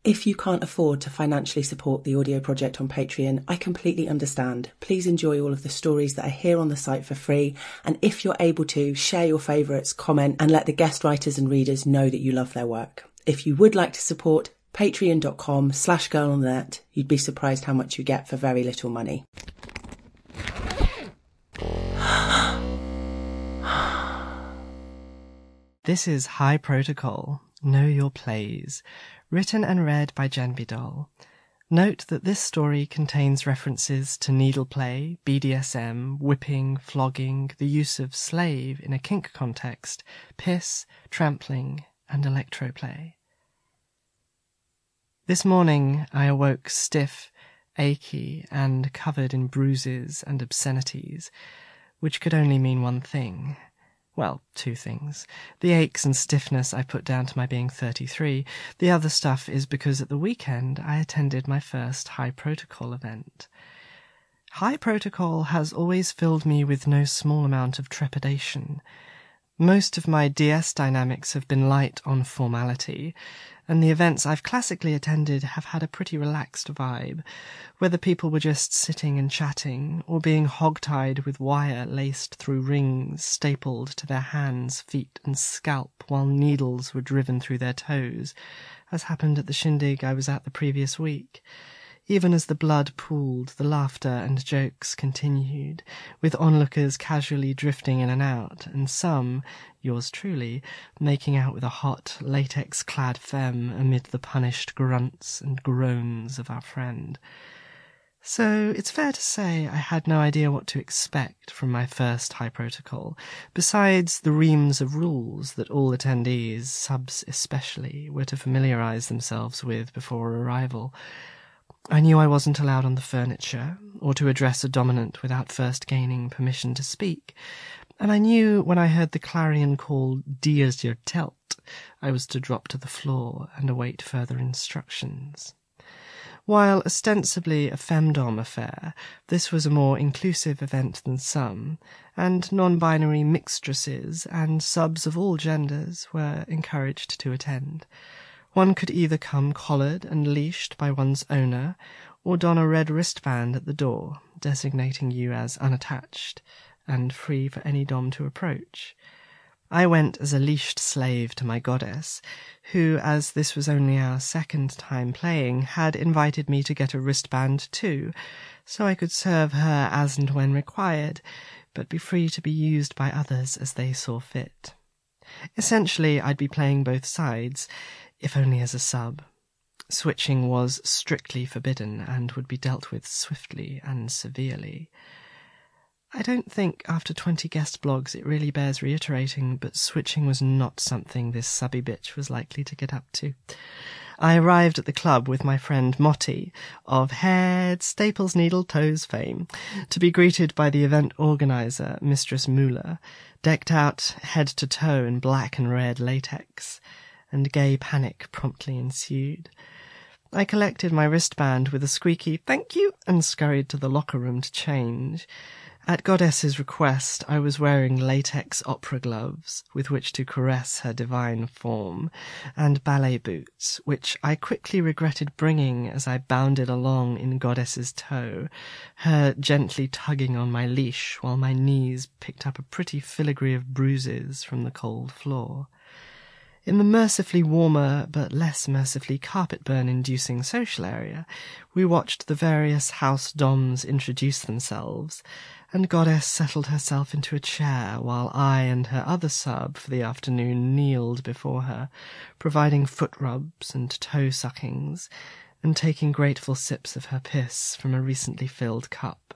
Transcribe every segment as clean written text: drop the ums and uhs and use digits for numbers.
If you can't afford to financially support the audio project on Patreon, I completely understand. Please enjoy all of the stories that are here on the site for free. And if you're able to, share your favourites, comment, and let the guest writers and readers know that you love their work. If you would like to support, patreon.com/girlonthenet. You'd be surprised how much you get for very little money. This is High Protocol, Know Your Plays, written and read by Jen Bidol. Note that this story contains references to needleplay, BDSM, whipping, flogging, the use of slave in a kink context, piss, trampling, and electroplay. This morning I awoke stiff, achy, and covered in bruises and obscenities, which could only mean one thing. Well, two things. The aches and stiffness I put down to my being 33. The other stuff is because at the weekend I attended my first High Protocol event. High Protocol has always filled me with no small amount of trepidation. Most of my DS dynamics have been light on formality, and the events I've classically attended have had a pretty relaxed vibe, whether people were just sitting and chatting, or being hog-tied with wire laced through rings stapled to their hands, feet, and scalp while needles were driven through their toes, as happened at the shindig I was at the previous week. Even as the blood pooled, the laughter and jokes continued, with onlookers casually drifting in and out, and some, yours truly, making out with a hot, latex-clad femme amid the punished grunts and groans of our friend. So it's fair to say I had no idea what to expect from my first High Protocol, besides the reams of rules that all attendees, subs especially, were to familiarise themselves with before arrival. I knew I wasn't allowed on the furniture, or to address a dominant without first gaining permission to speak, and I knew when I heard the clarion call "Dear's your telt," I was to drop to the floor and await further instructions. While ostensibly a femdom affair, this was a more inclusive event than some, and non-binary mixtresses and subs of all genders were encouraged to attend. One could either come collared and leashed by one's owner, or don a red wristband at the door, designating you as unattached, and free for any dom to approach. I went as a leashed slave to my goddess, who, as this was only our second time playing, had invited me to get a wristband too, so I could serve her as and when required, but be free to be used by others as they saw fit. Essentially, I'd be playing both sides, if only as a sub. Switching was strictly forbidden and would be dealt with swiftly and severely. I don't think after 20 guest blogs it really bears reiterating, but switching was not something this subby bitch was likely to get up to. I arrived at the club with my friend Motti, of Head, Staples, Needle, Toes fame, to be greeted by the event organiser, Mistress Muller, decked out head to toe in black and red latex, and gay panic promptly ensued. I collected my wristband with a squeaky "thank you" and scurried to the locker room to change. At Goddess's request, I was wearing latex opera gloves with which to caress her divine form, and ballet boots, which I quickly regretted bringing as I bounded along in Goddess's tow, her gently tugging on my leash while my knees picked up a pretty filigree of bruises from the cold floor. In the mercifully warmer but less mercifully carpet-burn-inducing social area, we watched the various house doms introduce themselves, and Goddess settled herself into a chair while I and her other sub for the afternoon kneeled before her, providing foot rubs and toe suckings, and taking grateful sips of her piss from a recently filled cup.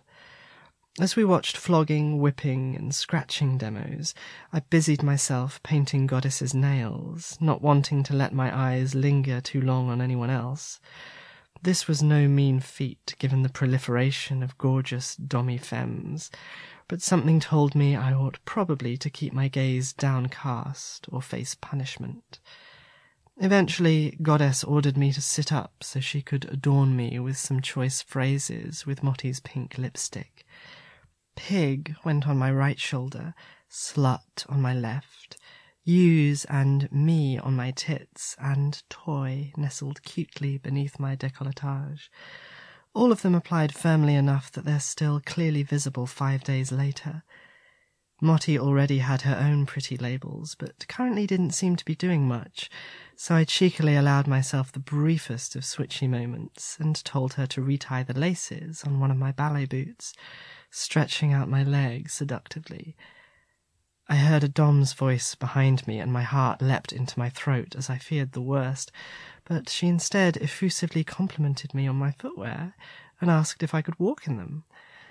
As we watched flogging, whipping, and scratching demos, I busied myself painting Goddess's nails, not wanting to let my eyes linger too long on anyone else. This was no mean feat, given the proliferation of gorgeous dommy femmes, but something told me I ought probably to keep my gaze downcast or face punishment. Eventually, Goddess ordered me to sit up so she could adorn me with some choice phrases with Motti's pink lipstick. Pig went on my right shoulder, slut on my left, Use and me on my tits, and toy nestled cutely beneath my décolletage. All of them applied firmly enough that they're still clearly visible 5 days later. Motty already had her own pretty labels, but currently didn't seem to be doing much, so I cheekily allowed myself the briefest of switchy moments and told her to retie the laces on one of my ballet boots, stretching out my legs seductively. I heard a dom's voice behind me, and my heart leapt into my throat as I feared the worst, but she instead effusively complimented me on my footwear and asked if I could walk in them.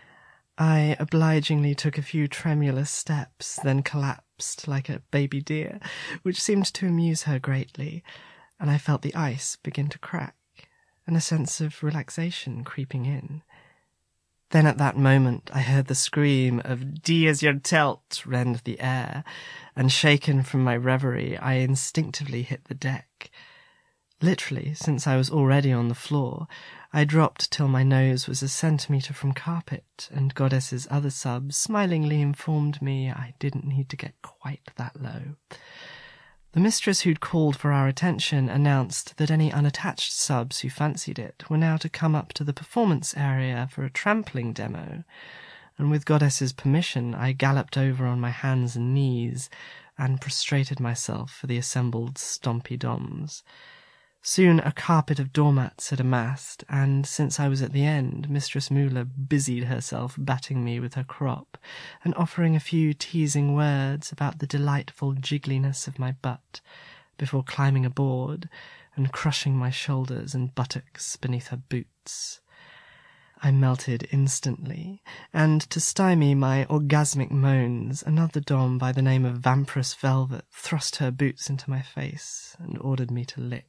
I obligingly took a few tremulous steps, then collapsed like a baby deer, which seemed to amuse her greatly, and I felt the ice begin to crack, and a sense of relaxation creeping in. Then at that moment I heard the scream of "Die is your telt" rend the air, and shaken from my reverie, I instinctively hit the deck. Literally, since I was already on the floor, I dropped till my nose was a centimetre from carpet, and Goddess's other subs smilingly informed me I didn't need to get quite that low. The mistress who'd called for our attention announced that any unattached subs who fancied it were now to come up to the performance area for a trampling demo, and with Goddess's permission I galloped over on my hands and knees and prostrated myself for the assembled stompy doms. Soon a carpet of doormats had amassed, and since I was at the end, Mistress Moolah busied herself batting me with her crop and offering a few teasing words about the delightful jiggliness of my butt before climbing aboard and crushing my shoulders and buttocks beneath her boots. I melted instantly, and to stymie my orgasmic moans, another dom by the name of Vampirous Velvet thrust her boots into my face and ordered me to lick.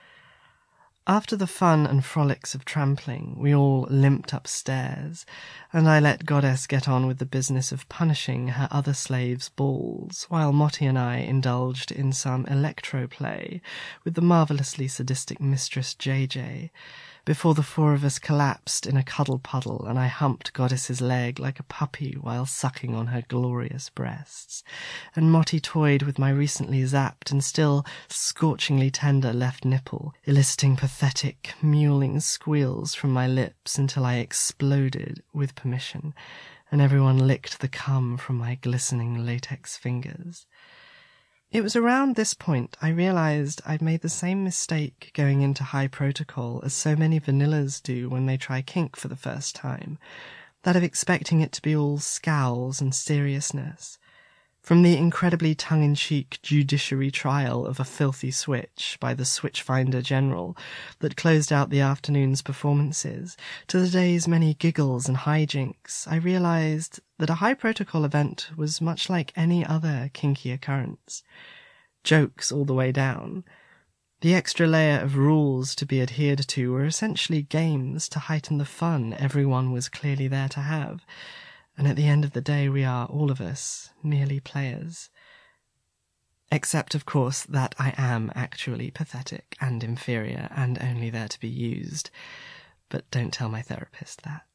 After the fun and frolics of trampling, we all limped upstairs, and I let Goddess get on with the business of punishing her other slaves' balls, while Motty and I indulged in some electro-play with the marvellously sadistic Mistress JJ, before the four of us collapsed in a cuddle-puddle and I humped Goddess's leg like a puppy while sucking on her glorious breasts, and Motty toyed with my recently zapped and still scorchingly tender left nipple, eliciting pathetic, mewling squeals from my lips until I exploded with permission, and everyone licked the cum from my glistening latex fingers. It was around this point I realized I'd made the same mistake going into high protocol as so many vanillas do when they try kink for the first time, that of expecting it to be all scowls and seriousness. From the incredibly tongue-in-cheek judiciary trial of a filthy switch by the Switchfinder General that closed out the afternoon's performances, to the day's many giggles and hijinks, I realized that a high-protocol event was much like any other kinky occurrence. Jokes all the way down. The extra layer of rules to be adhered to were essentially games to heighten the fun everyone was clearly there to have, and at the end of the day we are, all of us, merely players. Except, of course, that I am actually pathetic and inferior and only there to be used. But don't tell my therapist that.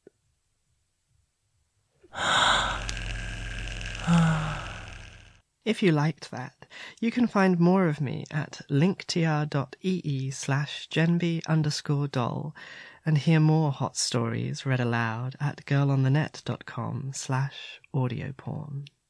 If you liked that, you can find more of me at linktr.ee/genby_doll and hear more hot stories read aloud at girlonthenet.com/audioporn.